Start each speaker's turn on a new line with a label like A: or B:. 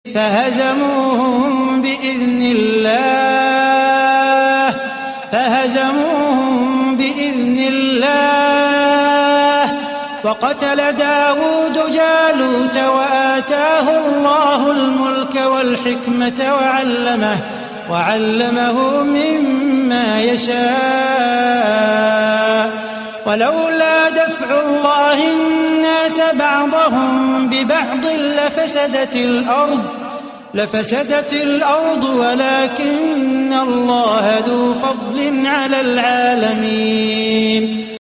A: فهزموهم بإذن الله وقتل داود جالوت وآتاه الله الملك والحكمة وعلمه مما يشاء ولولا دفع الله الناس بعضهم ببعض لفسدت الأرض ولكن الله ذو فضل على العالمين.